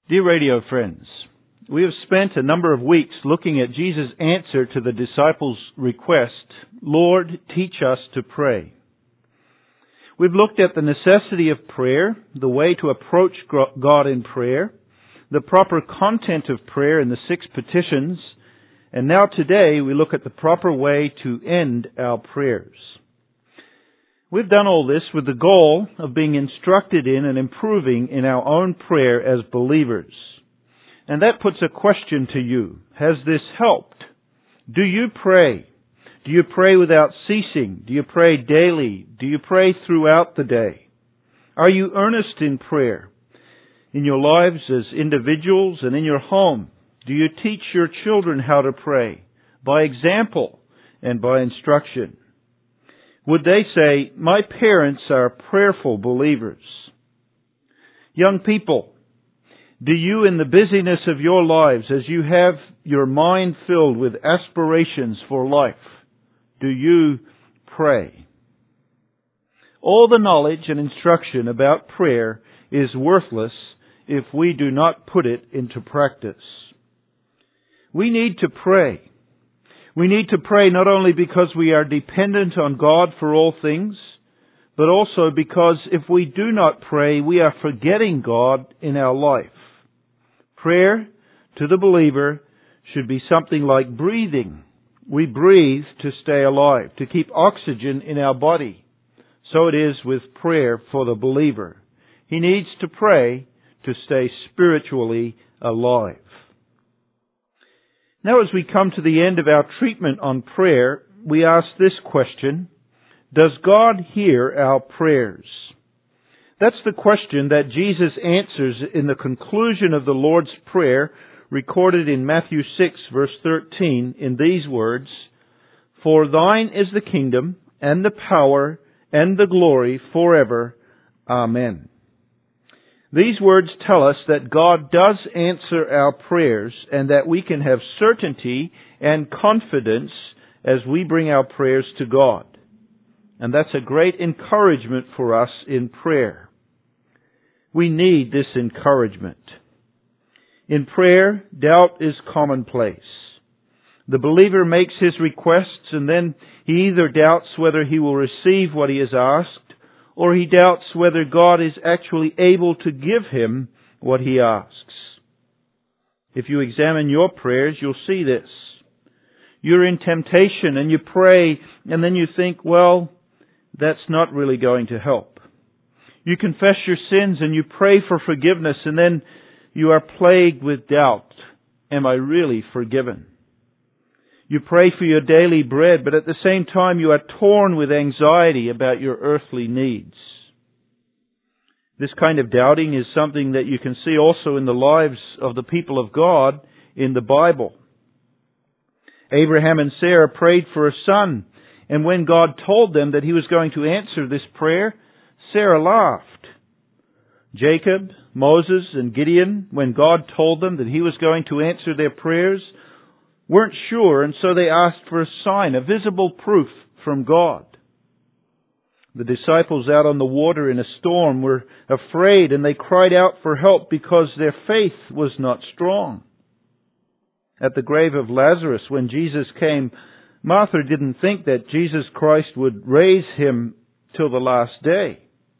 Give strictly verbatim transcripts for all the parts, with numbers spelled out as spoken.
Dear radio friends, we have spent a number of weeks looking at Jesus' answer to the disciples' request, Lord, teach us to pray. We've looked at the necessity of prayer, the way to approach God in prayer, the proper content of prayer in the six petitions, and now today we look at the proper way to end our prayers. We've done all this with the goal of being instructed in and improving in our own prayer as believers. And that puts a question to you. Has this helped? Do you pray? Do you pray without ceasing? Do you pray daily? Do you pray throughout the day? Are you earnest in prayer? In your lives as individuals and in your home, do you teach your children how to pray? By example and by instruction. Would they say, my parents are prayerful believers? Young people, do you in the busyness of your lives, as you have your mind filled with aspirations for life, do you pray? All the knowledge and instruction about prayer is worthless if we do not put it into practice. We need to pray. We need to pray not only because we are dependent on God for all things, but also because if we do not pray, we are forgetting God in our life. Prayer to the believer should be something like breathing. We breathe to stay alive, to keep oxygen in our body. So it is with prayer for the believer. He needs to pray to stay spiritually alive. Now, as we come to the end of our treatment on prayer, we ask this question: does God hear our prayers? That's the question that Jesus answers in the conclusion of the Lord's Prayer, recorded in Matthew six, verse thirteen, in these words, For thine is the kingdom, and the power, and the glory forever. Amen. These words tell us that God does answer our prayers and that we can have certainty and confidence as we bring our prayers to God. And that's a great encouragement for us in prayer. We need this encouragement. In prayer, doubt is commonplace. The believer makes his requests and then he either doubts whether he will receive what he has asked, or he doubts whether God is actually able to give him what he asks. If you examine your prayers, you'll see this. You're in temptation and you pray, and then you think, well, that's not really going to help. You confess your sins and you pray for forgiveness, and then you are plagued with doubt. Am I really forgiven? You pray for your daily bread, but at the same time you are torn with anxiety about your earthly needs. This kind of doubting is something that you can see also in the lives of the people of God in the Bible. Abraham and Sarah prayed for a son, and when God told them that He was going to answer this prayer, Sarah laughed. Jacob, Moses, and Gideon, when God told them that He was going to answer their prayers, weren't sure, and so they asked for a sign, a visible proof from God. The disciples out on the water in a storm were afraid, and they cried out for help because their faith was not strong. At the grave of Lazarus, when Jesus came, Martha didn't think that Jesus Christ would raise him till the last day.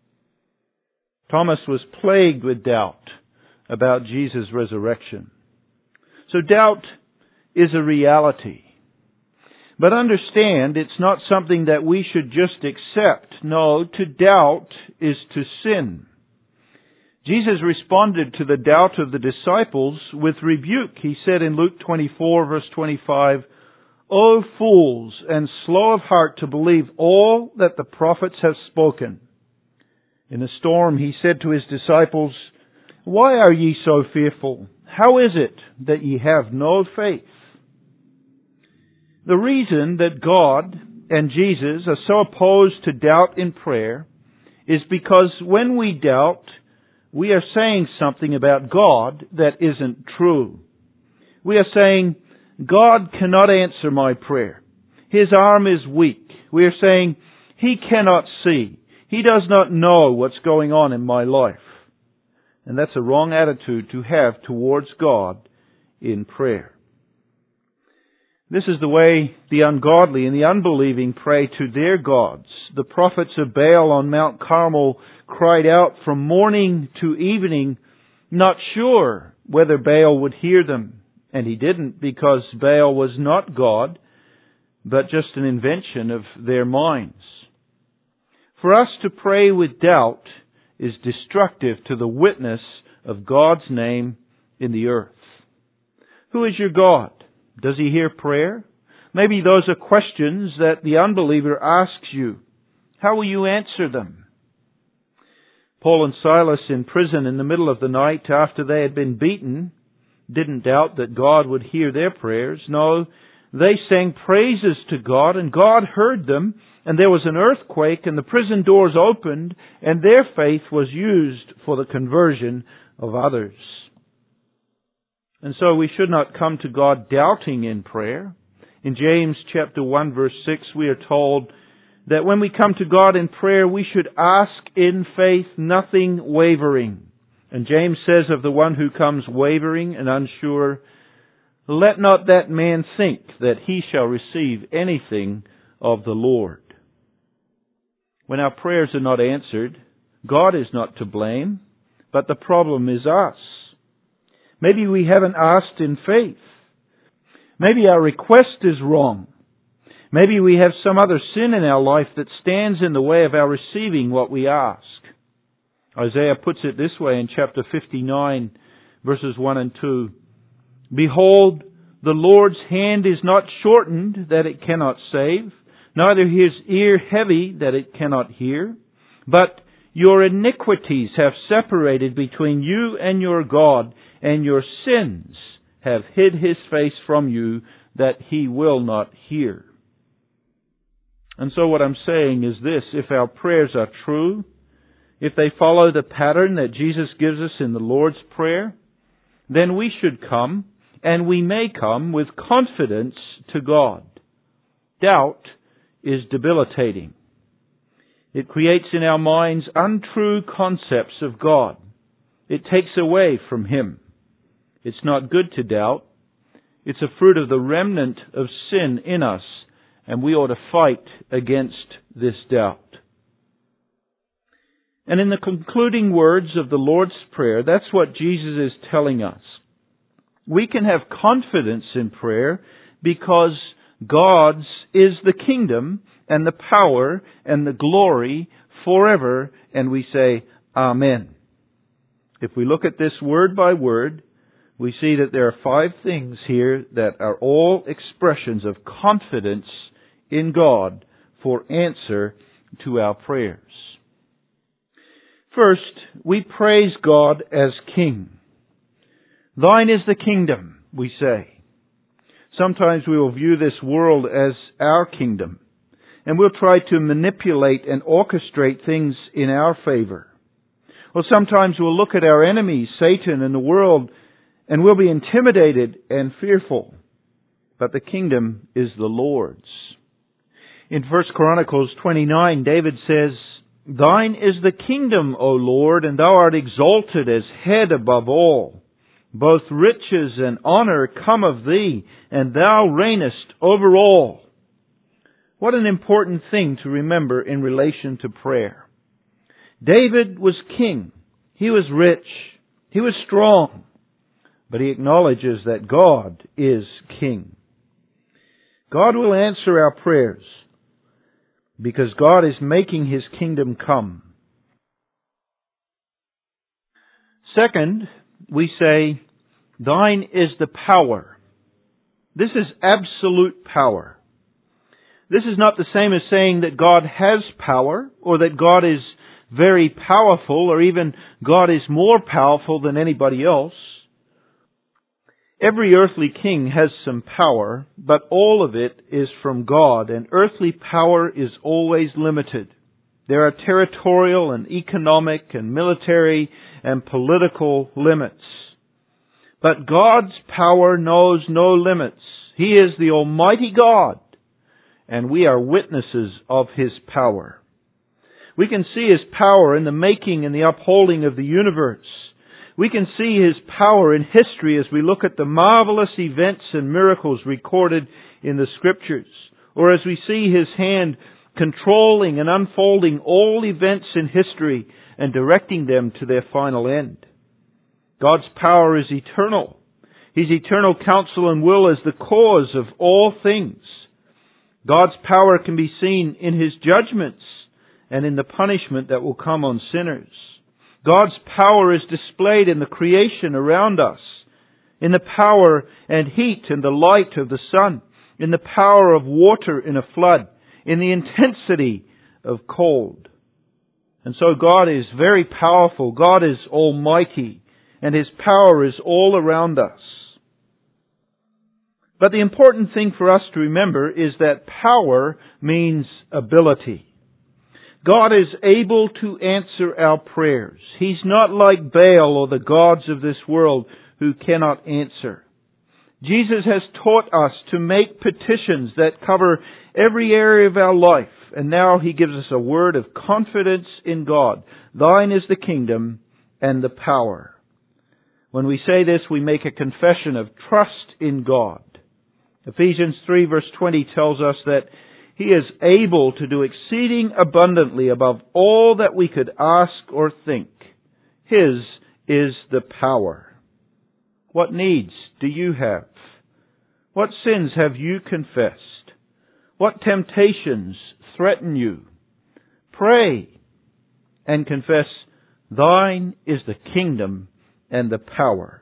Thomas was plagued with doubt about Jesus' resurrection. So doubt is a reality. But understand, it's not something that we should just accept. No, to doubt is to sin. Jesus responded to the doubt of the disciples with rebuke. He said in Luke twenty-four, verse twenty-five, O fools, and slow of heart to believe all that the prophets have spoken. In a storm, He said to His disciples, Why are ye so fearful? How is it that ye have no faith? The reason that God and Jesus are so opposed to doubt in prayer is because when we doubt, we are saying something about God that isn't true. We are saying, God cannot answer my prayer. His arm is weak. We are saying, He cannot see. He does not know what's going on in my life. And that's a wrong attitude to have towards God in prayer. This is the way the ungodly and the unbelieving pray to their gods. The prophets of Baal on Mount Carmel cried out from morning to evening, not sure whether Baal would hear them. And he didn't, because Baal was not God, but just an invention of their minds. For us to pray with doubt is destructive to the witness of God's name in the earth. Who is your God? Does He hear prayer? Maybe those are questions that the unbeliever asks you. How will you answer them? Paul and Silas in prison in the middle of the night after they had been beaten didn't doubt that God would hear their prayers. No, they sang praises to God and God heard them, and there was an earthquake and the prison doors opened and their faith was used for the conversion of others. And so we should not come to God doubting in prayer. In James chapter one verse six we are told that when we come to God in prayer we should ask in faith, nothing wavering. And James says of the one who comes wavering and unsure, let not that man think that he shall receive anything of the Lord. When our prayers are not answered, God is not to blame, but the problem is us. Maybe we haven't asked in faith. Maybe our request is wrong. Maybe we have some other sin in our life that stands in the way of our receiving what we ask. Isaiah puts it this way in chapter fifty-nine, verses one and two. Behold, the Lord's hand is not shortened that it cannot save, neither His ear heavy that it cannot hear. But your iniquities have separated between you and your God, and your sins have hid His face from you, that He will not hear. And so what I'm saying is this: if our prayers are true, if they follow the pattern that Jesus gives us in the Lord's Prayer, then we should come, and we may come, with confidence to God. Doubt is debilitating. It creates in our minds untrue concepts of God. It takes away from Him. It's not good to doubt. It's a fruit of the remnant of sin in us, and we ought to fight against this doubt. And in the concluding words of the Lord's Prayer, that's what Jesus is telling us. We can have confidence in prayer because God's is the kingdom and the power and the glory forever, and we say, Amen. If we look at this word by word, we see that there are five things here that are all expressions of confidence in God for answer to our prayers. First, we praise God as King. Thine is the kingdom, we say. Sometimes we will view this world as our kingdom, and we'll try to manipulate and orchestrate things in our favor. Or sometimes we'll look at our enemies, Satan and the world, and we'll be intimidated and fearful. But the kingdom is the Lord's. In First Chronicles twenty-nine, David says, Thine is the kingdom, O Lord, and Thou art exalted as head above all. Both riches and honor come of Thee, and Thou reignest over all. What an important thing to remember in relation to prayer. David was king. He was rich. He was strong. But he acknowledges that God is king. God will answer our prayers because God is making His kingdom come. Second, we say, Thine is the power. This is absolute power. This is not the same as saying that God has power, or that God is very powerful, or even God is more powerful than anybody else. Every earthly king has some power, but all of it is from God, and earthly power is always limited. There are territorial and economic and military and political limits. But God's power knows no limits. He is the Almighty God, and we are witnesses of His power. We can see His power in the making and the upholding of the universe. We can see His power in history as we look at the marvelous events and miracles recorded in the Scriptures, or as we see His hand controlling and unfolding all events in history and directing them to their final end. God's power is eternal. His eternal counsel and will is the cause of all things. God's power can be seen in His judgments and in the punishment that will come on sinners. God's power is displayed in the creation around us, in the power and heat and the light of the sun, in the power of water in a flood, in the intensity of cold. And so God is very powerful. God is almighty, and His power is all around us. But the important thing for us to remember is that power means ability. God is able to answer our prayers. He's not like Baal or the gods of this world who cannot answer. Jesus has taught us to make petitions that cover every area of our life, and now He gives us a word of confidence in God. Thine is the kingdom and the power. When we say this, we make a confession of trust in God. Ephesians three verse twenty tells us that He is able to do exceeding abundantly above all that we could ask or think. His is the power. What needs do you have? What sins have you confessed? What temptations threaten you? Pray and confess, Thine is the kingdom and the power.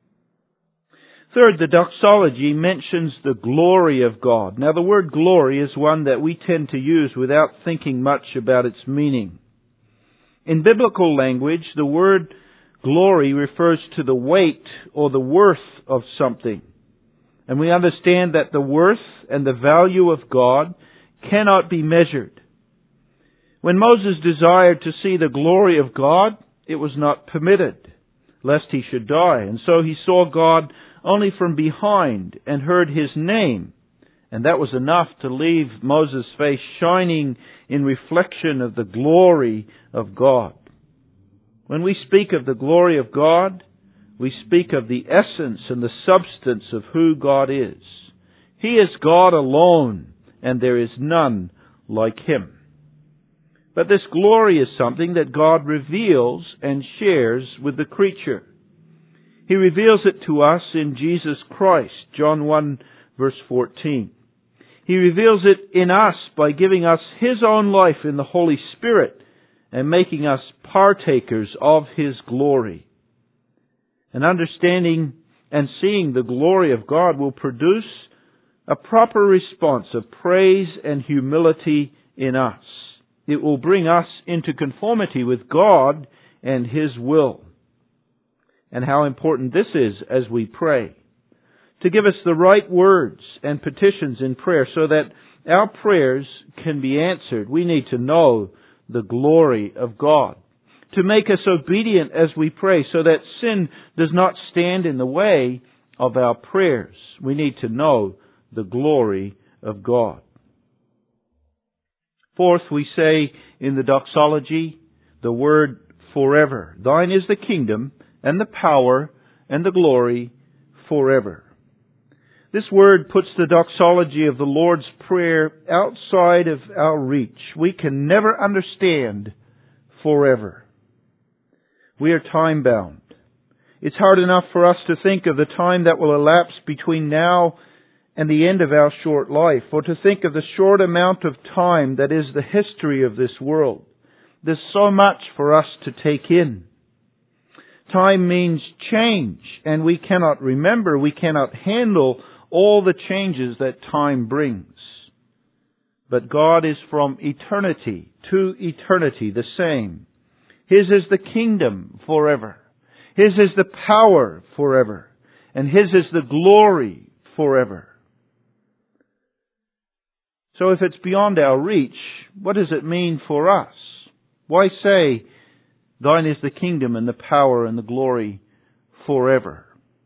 Third, the doxology mentions the glory of God. Now, the word glory is one that we tend to use without thinking much about its meaning. In biblical language, the word glory refers to the weight or the worth of something. And we understand that the worth and the value of God cannot be measured. When Moses desired to see the glory of God, it was not permitted, lest he should die. And so he saw God only from behind and heard His name. And that was enough to leave Moses' face shining in reflection of the glory of God. When we speak of the glory of God, we speak of the essence and the substance of who God is. He is God alone, and there is none like Him. But this glory is something that God reveals and shares with the creature. He reveals it to us in Jesus Christ, John one verse fourteen. He reveals it in us by giving us His own life in the Holy Spirit and making us partakers of His glory. And understanding and seeing the glory of God will produce a proper response of praise and humility in us. It will bring us into conformity with God and His will. And how important this is as we pray. To give us the right words and petitions in prayer so that our prayers can be answered, we need to know the glory of God. To make us obedient as we pray so that sin does not stand in the way of our prayers. We need to know the glory of God. Fourth, we say in the doxology, the word forever. Thine is the kingdom and the power and the glory forever. This word puts the doxology of the Lord's Prayer outside of our reach. We can never understand forever. We are time-bound. It's hard enough for us to think of the time that will elapse between now and the end of our short life, or to think of the short amount of time that is the history of this world. There's so much for us to take in. Time means change, and we cannot remember, we cannot handle all the changes that time brings. But God is from eternity to eternity the same. His is the kingdom forever. His is the power forever. And His is the glory forever. So if it's beyond our reach, what does it mean for us? Why say, Thine is the kingdom and the power and the glory forever?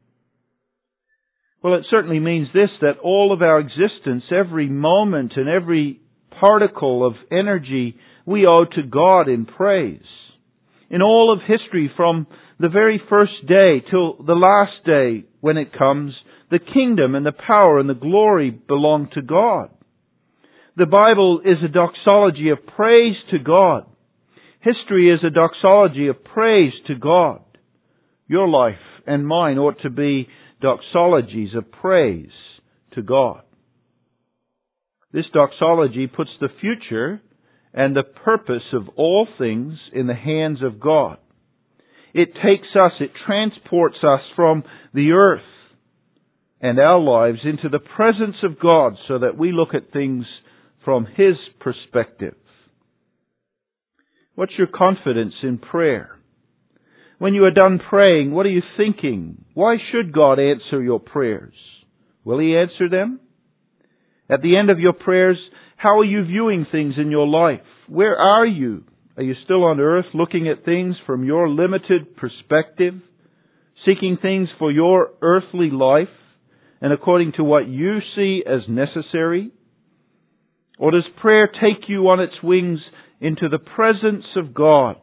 Well, it certainly means this, that all of our existence, every moment and every particle of energy, we owe to God in praise. In all of history, from the very first day till the last day when it comes, the kingdom and the power and the glory belong to God. The Bible is a doxology of praise to God. History is a doxology of praise to God. Your life and mine ought to be doxologies of praise to God. This doxology puts the future and the purpose of all things in the hands of God. It takes us, it transports us from the earth and our lives into the presence of God so that we look at things from His perspective. What's your confidence in prayer? When you are done praying, what are you thinking? Why should God answer your prayers? Will He answer them? At the end of your prayers, how are you viewing things in your life? Where are you? Are you still on earth looking at things from your limited perspective, seeking things for your earthly life and according to what you see as necessary? Or does prayer take you on its wings into the presence of God?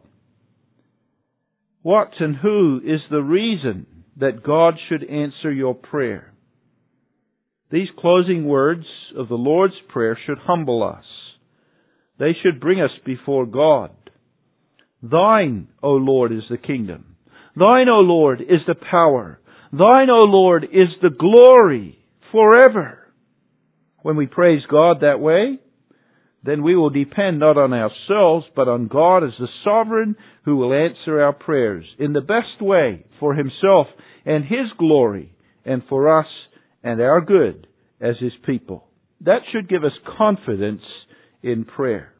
What and who is the reason that God should answer your prayer? These closing words of the Lord's Prayer should humble us. They should bring us before God. Thine, O Lord, is the kingdom. Thine, O Lord, is the power. Thine, O Lord, is the glory forever. When we praise God that way, then we will depend not on ourselves, but on God as the sovereign who will answer our prayers in the best way for Himself and His glory, and for us and our good as His people. That should give us confidence in prayer.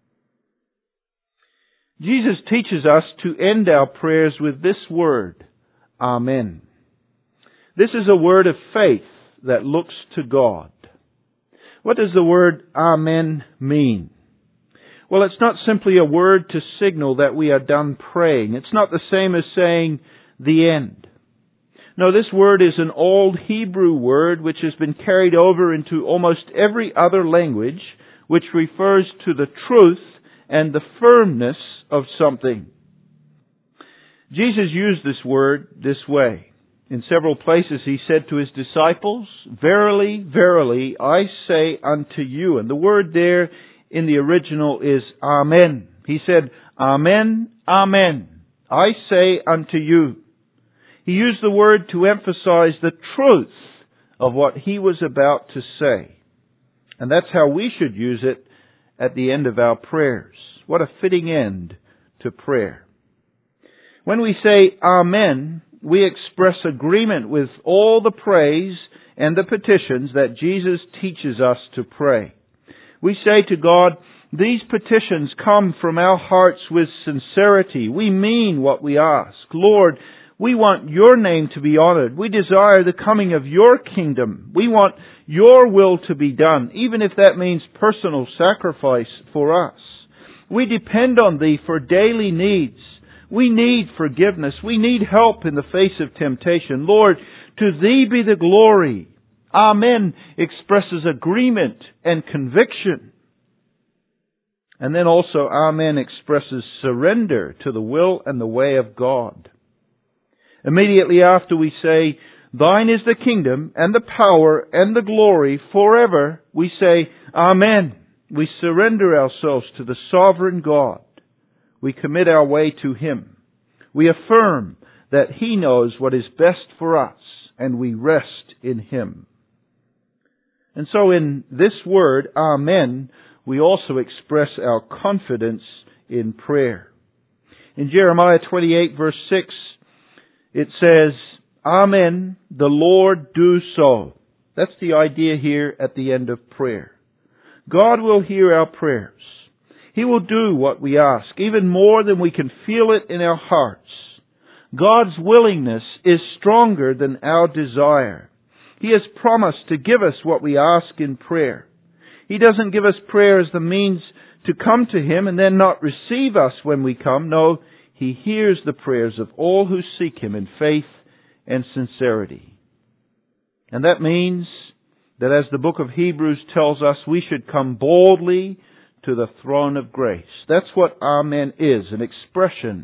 Jesus teaches us to end our prayers with this word, Amen. This is a word of faith that looks to God. What does the word Amen mean? Well, it's not simply a word to signal that we are done praying. It's not the same as saying the end. No, this word is an old Hebrew word which has been carried over into almost every other language, which refers to the truth and the firmness of something. Jesus used this word this way. In several places He said to His disciples, Verily, verily, I say unto you. And the word there in the original is Amen. He said, Amen, Amen, I say unto you. He used the word to emphasize the truth of what He was about to say. And that's how we should use it at the end of our prayers. What a fitting end to prayer. When we say Amen, we express agreement with all the praise and the petitions that Jesus teaches us to pray. We say to God, these petitions come from our hearts with sincerity. We mean what we ask. Lord, we want Your name to be honored. We desire the coming of Your kingdom. We want Your will to be done, even if that means personal sacrifice for us. We depend on Thee for daily needs. We need forgiveness. We need help in the face of temptation. Lord, to Thee be the glory. Amen expresses agreement and conviction. And then also Amen expresses surrender to the will and the way of God. Immediately after we say, Thine is the kingdom and the power and the glory forever, we say, Amen. We surrender ourselves to the sovereign God. We commit our way to Him. We affirm that He knows what is best for us, and we rest in Him. And so in this word, Amen, we also express our confidence in prayer. In Jeremiah twenty-eight verse six, it says, Amen, the Lord do so. That's the idea here at the end of prayer. God will hear our prayers. He will do what we ask, even more than we can feel it in our hearts. God's willingness is stronger than our desire. He has promised to give us what we ask in prayer. He doesn't give us prayer as the means to come to Him and then not receive us when we come. No, He hears the prayers of all who seek Him in faith and sincerity. And that means that, as the book of Hebrews tells us, we should come boldly to the throne of grace. That's what Amen is, an expression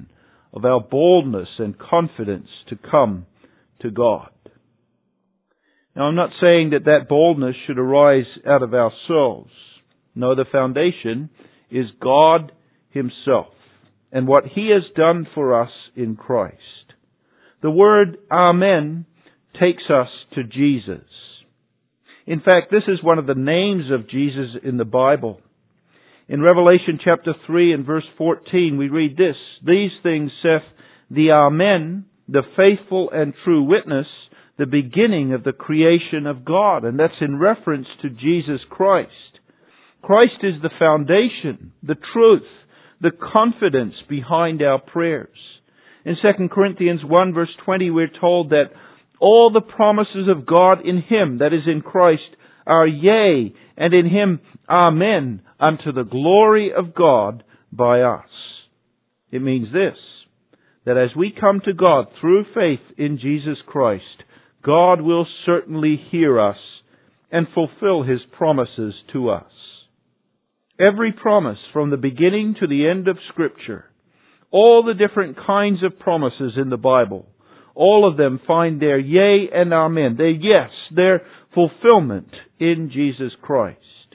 of our boldness and confidence to come to God. Now, I'm not saying that that boldness should arise out of ourselves. No, the foundation is God Himself and what He has done for us in Christ. The word Amen takes us to Jesus. In fact, this is one of the names of Jesus in the Bible. In Revelation chapter three and verse fourteen, we read this: "These things saith the Amen, the faithful and true witness, the beginning of the creation of God." And that's in reference to Jesus Christ. Christ is the foundation, the truth, the confidence behind our prayers. In Second Corinthians one verse twenty, we're told that all the promises of God in Him, that is in Christ, are yea, and in Him Amen, unto the glory of God by us. It means this, that as we come to God through faith in Jesus Christ, God will certainly hear us and fulfill His promises to us. Every promise from the beginning to the end of Scripture, all the different kinds of promises in the Bible, all of them find their yea and amen, their yes, their fulfillment in Jesus Christ.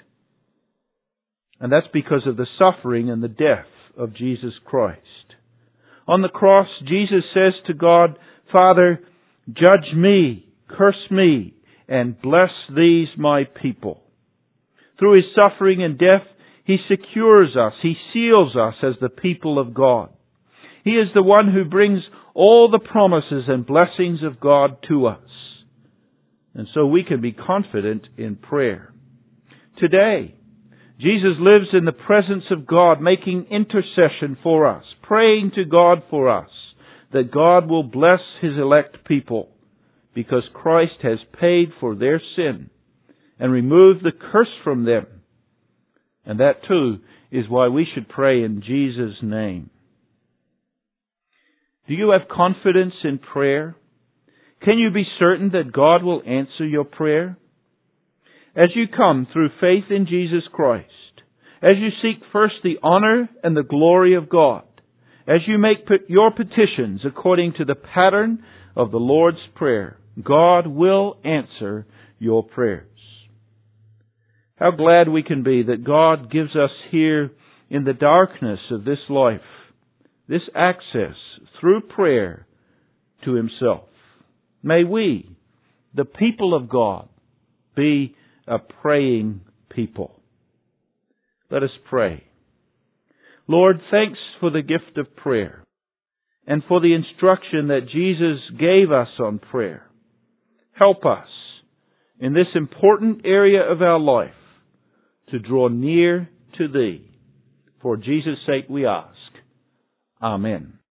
And that's because of the suffering and the death of Jesus Christ. On the cross, Jesus says to God, "Father, judge me, curse me, and bless these my people." Through His suffering and death, He secures us, He seals us as the people of God. He is the one who brings all the promises and blessings of God to us. And so we can be confident in prayer. Today, Jesus lives in the presence of God, making intercession for us, praying to God for us, that God will bless His elect people, because Christ has paid for their sin and removed the curse from them. And that too is why we should pray in Jesus' name. Do you have confidence in prayer? Can you be certain that God will answer your prayer? As you come through faith in Jesus Christ, as you seek first the honor and the glory of God, as you make your petitions according to the pattern of the Lord's Prayer, God will answer your prayers. How glad we can be that God gives us here in the darkness of this life this access through prayer to Himself. May we, the people of God, be a praying people. Let us pray. Lord, thanks for the gift of prayer and for the instruction that Jesus gave us on prayer. Help us in this important area of our life to draw near to Thee. For Jesus' sake we ask. Amen.